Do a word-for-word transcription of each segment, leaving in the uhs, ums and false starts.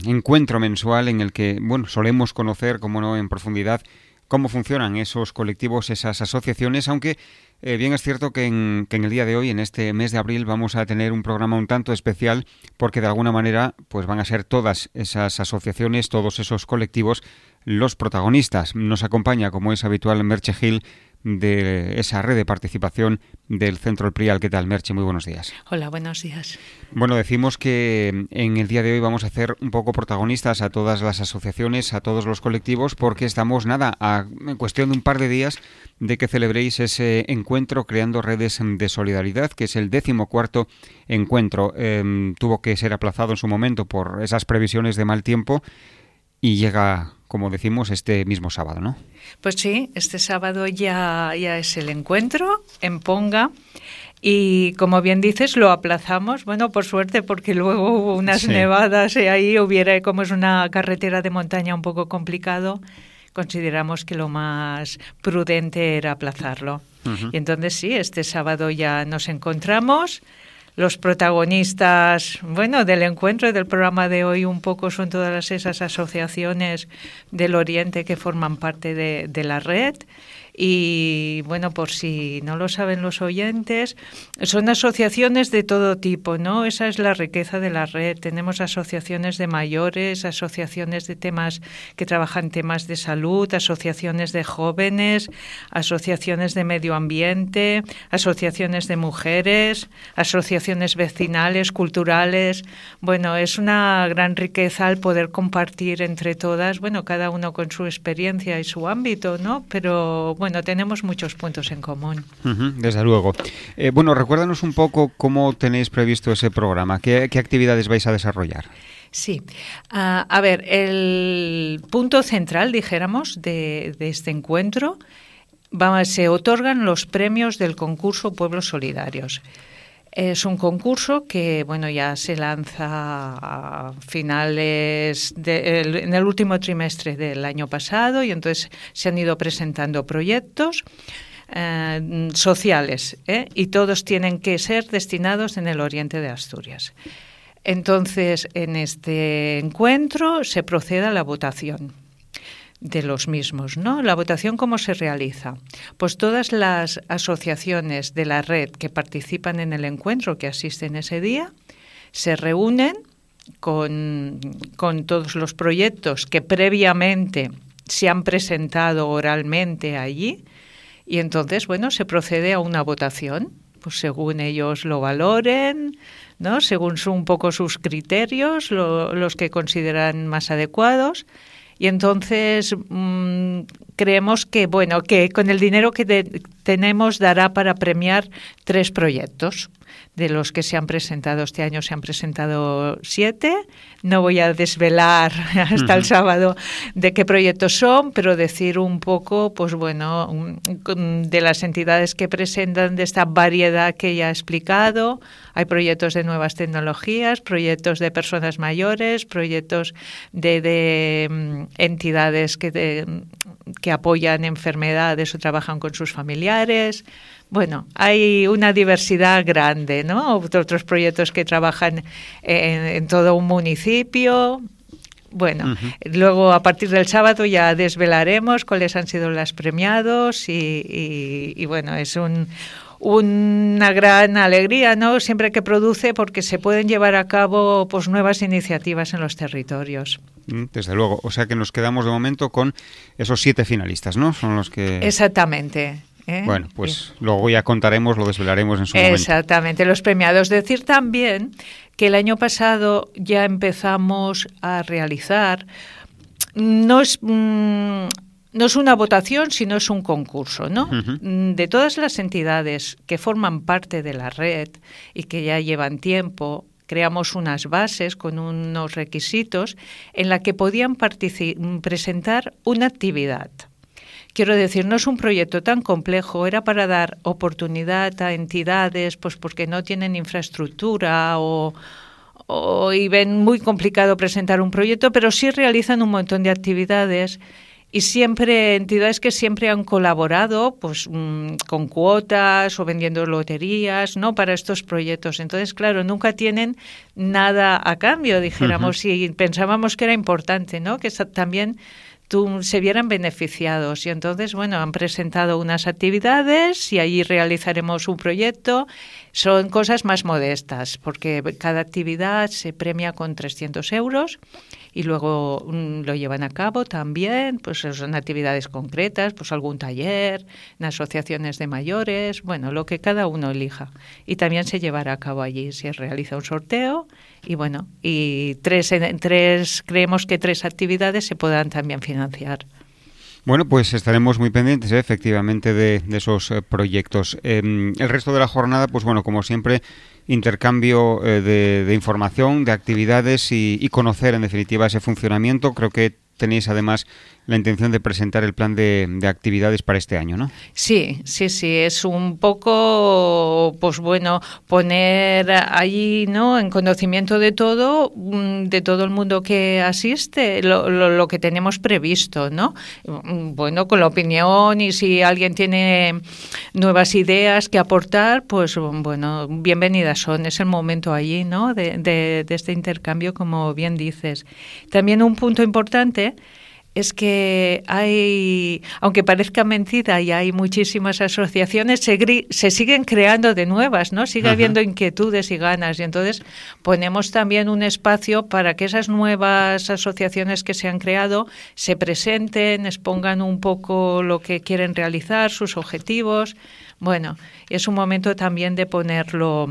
encuentro mensual en el que, bueno, solemos conocer, como no, en profundidad cómo funcionan esos colectivos, esas asociaciones, aunque eh, bien es cierto que en, que en el día de hoy, en este mes de abril, vamos a tener un programa un tanto especial porque de alguna manera pues van a ser todas esas asociaciones, todos esos colectivos los protagonistas. Nos acompaña, como es habitual, Merche Gil, de esa red de participación del Centro El Prial. ¿Qué tal, Merche? Muy buenos días. Hola, buenos días. Bueno, decimos que en el día de hoy vamos a hacer un poco protagonistas a todas las asociaciones, a todos los colectivos, porque estamos, nada, a en cuestión de un par de días de que celebréis ese encuentro Creando Redes de Solidaridad, que es el decimocuarto encuentro. Eh, tuvo que ser aplazado en su momento por esas previsiones de mal tiempo y llega, como decimos, este mismo sábado, ¿no? Pues sí, este sábado ya, ya es el encuentro en Ponga y, como bien dices, lo aplazamos, bueno, por suerte, porque luego hubo unas sí. nevadas y ahí hubiera, como es una carretera de montaña un poco complicado, consideramos que lo más prudente era aplazarlo. Uh-huh. Y entonces sí, este sábado ya nos encontramos. Los protagonistas, bueno, del encuentro y del programa de hoy un poco son todas esas asociaciones del Oriente que forman parte de, de la red. Y, bueno, por si no lo saben los oyentes, son asociaciones de todo tipo, ¿no? Esa es la riqueza de la red. Tenemos asociaciones de mayores, asociaciones de temas que trabajan temas de salud, asociaciones de jóvenes, asociaciones de medio ambiente, asociaciones de mujeres, asociaciones vecinales, culturales. Bueno, es una gran riqueza el poder compartir entre todas, bueno, cada uno con su experiencia y su ámbito, ¿no? Pero bueno, tenemos muchos puntos en común. Uh-huh, desde luego. Eh, bueno, recuérdanos un poco cómo tenéis previsto ese programa. ¿Qué, qué actividades vais a desarrollar? Sí. Uh, a ver, el punto central, dijéramos, de, de este encuentro, va, se otorgan los premios del concurso Pueblos Solidarios. Es un concurso que, bueno, ya se lanza a finales de, el, en el último trimestre del año pasado y entonces se han ido presentando proyectos eh, sociales ¿eh? y todos tienen que ser destinados en el oriente de Asturias. Entonces, en este encuentro se procede a la votación de los mismos, ¿no? La votación, ¿cómo se realiza? Pues todas las asociaciones de la red que participan en el encuentro, que asisten ese día, se reúnen con, con todos los proyectos que previamente se han presentado oralmente allí y entonces, bueno, se procede a una votación, pues según ellos lo valoren, ¿no? Según su, un poco sus criterios, lo, los que consideran más adecuados. Y entonces mmm, creemos que, bueno, que con el dinero que de, tenemos dará para premiar tres proyectos. De los que se han presentado este año se han presentado siete. No voy a desvelar hasta uh-huh. el sábado de qué proyectos son, pero decir un poco, pues bueno, de las entidades que presentan, de esta variedad que ya he explicado. Hay proyectos de nuevas tecnologías, proyectos de personas mayores, proyectos de, de um, entidades que, de, que apoyan enfermedades o trabajan con sus familiares. Bueno, hay una diversidad grande, ¿no? Otros proyectos que trabajan en, en todo un municipio. Bueno, uh-huh. luego a partir del sábado ya desvelaremos cuáles han sido los premiados y, y, y bueno, es un... una gran alegría, ¿no? Siempre que produce, porque se pueden llevar a cabo pues nuevas iniciativas en los territorios. Desde luego, o sea que nos quedamos de momento con esos siete finalistas, ¿no? Son los que... Exactamente. ¿Eh? Bueno, pues sí. Luego ya contaremos, lo desvelaremos en su momento. Exactamente, los premiados. Decir también que el año pasado ya empezamos a realizar, no es... Mmm, No es una votación, sino es un concurso, ¿no? Uh-huh. De todas las entidades que forman parte de la red y que ya llevan tiempo, creamos unas bases con unos requisitos en la que podían particip- presentar una actividad. Quiero decir, no es un proyecto tan complejo, era para dar oportunidad a entidades pues porque no tienen infraestructura o... o y ven muy complicado presentar un proyecto, pero sí realizan un montón de actividades y siempre entidades que siempre han colaborado pues mmm, con cuotas o vendiendo loterías, ¿no?, para estos proyectos. Entonces, claro, nunca tienen nada a cambio, dijéramos, uh-huh. y pensábamos que era importante, ¿no?, que también tú, se vieran beneficiados. Y entonces, bueno, han presentado unas actividades y allí realizaremos un proyecto. Son cosas más modestas, porque cada actividad se premia con trescientos euros y luego mm, lo llevan a cabo también, pues son actividades concretas, pues algún taller, en asociaciones de mayores, bueno, lo que cada uno elija. Y también se llevará a cabo allí, se realiza un sorteo y bueno, y tres, tres creemos que tres actividades se podrán también financiar. Bueno, pues estaremos muy pendientes, ¿eh? efectivamente, de, de esos eh, proyectos. Eh, el resto de la jornada, pues bueno, como siempre, intercambio eh, de, de información, de actividades y, y conocer, en definitiva, ese funcionamiento. Creo que tenéis, además, la intención de presentar el plan de, de actividades para este año, ¿no? Sí, sí, sí. Es un poco, pues bueno, poner allí, ¿no?, en conocimiento de todo, de todo el mundo que asiste, lo, lo, lo que tenemos previsto, ¿no? Bueno, con la opinión, y si alguien tiene nuevas ideas que aportar, pues bueno, bienvenidas son. Es el momento allí, ¿no?, de, de, de este intercambio, como bien dices. También un punto importante es que hay, aunque parezca mentira, y hay muchísimas asociaciones, se, gri- se siguen creando de nuevas, ¿no? Sigue Ajá. habiendo inquietudes y ganas, y entonces ponemos también un espacio para que esas nuevas asociaciones que se han creado se presenten, expongan un poco lo que quieren realizar, sus objetivos. Bueno, es un momento también de ponerlo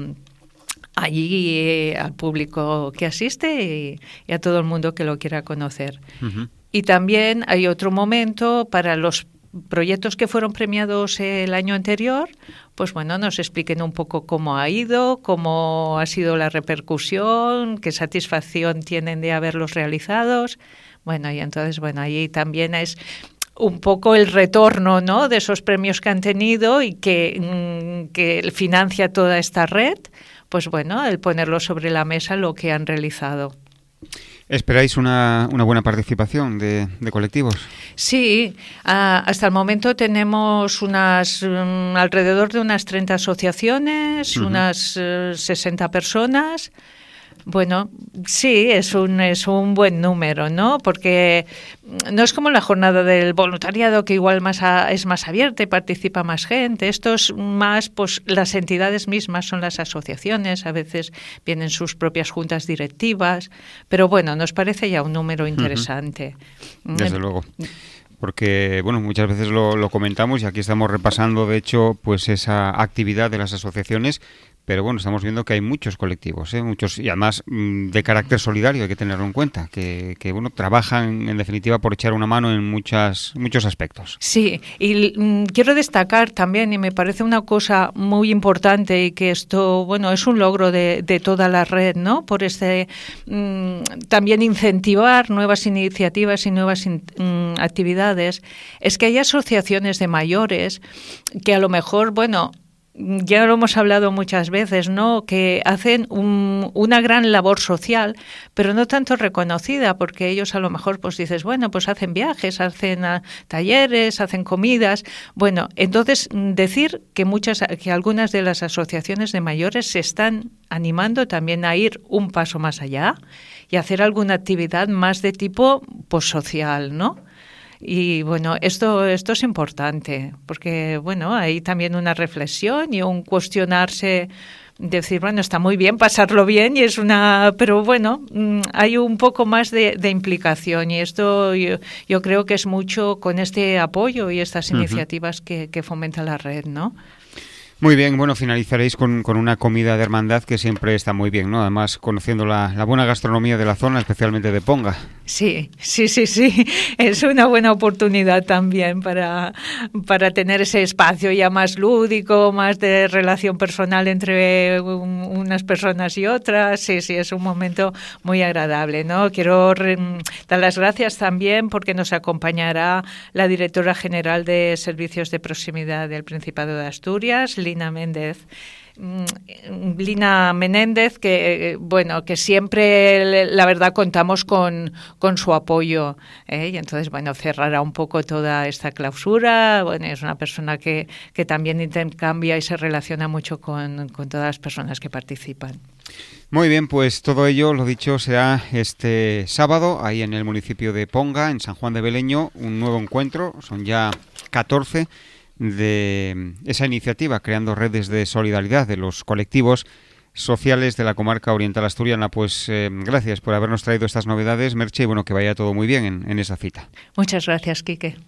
allí eh, al público que asiste y, y a todo el mundo que lo quiera conocer. Uh-huh. Y también hay otro momento para los proyectos que fueron premiados el año anterior, pues bueno, nos expliquen un poco cómo ha ido, cómo ha sido la repercusión, qué satisfacción tienen de haberlos realizados. Bueno, y entonces, bueno, ahí también es un poco el retorno, ¿no?, de esos premios que han tenido y que, que financia toda esta red, pues bueno, el ponerlo sobre la mesa lo que han realizado. ¿Esperáis una, una buena participación de, de colectivos? Sí, uh, hasta el momento tenemos unas um, alrededor de unas treinta asociaciones, uh-huh. unas uh, sesenta personas. Bueno, sí, es un es un buen número, ¿no? Porque no es como la jornada del voluntariado, que igual más a, es más abierta y participa más gente. Esto es más, pues las entidades mismas son las asociaciones, a veces vienen sus propias juntas directivas, pero bueno, nos parece ya un número interesante. Uh-huh. Desde eh, luego. Porque, bueno, muchas veces lo, lo comentamos y aquí estamos repasando, de hecho, pues esa actividad de las asociaciones. Pero bueno, estamos viendo que hay muchos colectivos, ¿eh? muchos, y además de carácter solidario, hay que tenerlo en cuenta, que, que bueno, trabajan en definitiva por echar una mano en muchas, muchos aspectos. Sí, y mm, quiero destacar también, y me parece una cosa muy importante, y que esto, bueno, es un logro de, de toda la red, ¿no? Por este mm, también incentivar nuevas iniciativas y nuevas in, mm, actividades, es que hay asociaciones de mayores que a lo mejor, bueno, ya lo hemos hablado muchas veces, ¿no?, que hacen un, una gran labor social, pero no tanto reconocida, porque ellos a lo mejor, pues dices, bueno, pues hacen viajes, hacen uh, talleres, hacen comidas. Bueno, entonces decir que muchas, que algunas de las asociaciones de mayores se están animando también a ir un paso más allá y hacer alguna actividad más de tipo, pues, social, ¿no? Y bueno, esto esto es importante, porque bueno, hay también una reflexión y un cuestionarse, decir, bueno, está muy bien pasarlo bien, y es una, pero bueno, hay un poco más de, de implicación, y esto yo, yo creo que es mucho con este apoyo y estas uh-huh. iniciativas que, que fomenta la red, ¿no? Muy bien, bueno, finalizaréis con, con una comida de hermandad que siempre está muy bien, ¿no? Además, conociendo la, la buena gastronomía de la zona, especialmente de Ponga. Sí, sí, sí, sí. Es una buena oportunidad también para, para tener ese espacio ya más lúdico, más de relación personal entre un, unas personas y otras. Sí, sí, es un momento muy agradable, ¿no? Quiero re, dar las gracias también porque nos acompañará la directora general de Servicios de Proximidad del Principado de Asturias, Lina Méndez. Lina Menéndez, que bueno, que siempre la verdad contamos con, con su apoyo, ¿eh? Y entonces bueno, cerrará un poco toda esta clausura. Bueno, es una persona que, que también intercambia y se relaciona mucho con, con todas las personas que participan. Muy bien, pues todo ello, lo dicho, será este sábado ahí en el municipio de Ponga, en San Juan de Beleño, un nuevo encuentro, son ya catorce de esa iniciativa, creando redes de solidaridad de los colectivos sociales de la comarca oriental asturiana. Pues eh, gracias por habernos traído estas novedades, Merche, y bueno, que vaya todo muy bien en, en esa cita. Muchas gracias, Quique.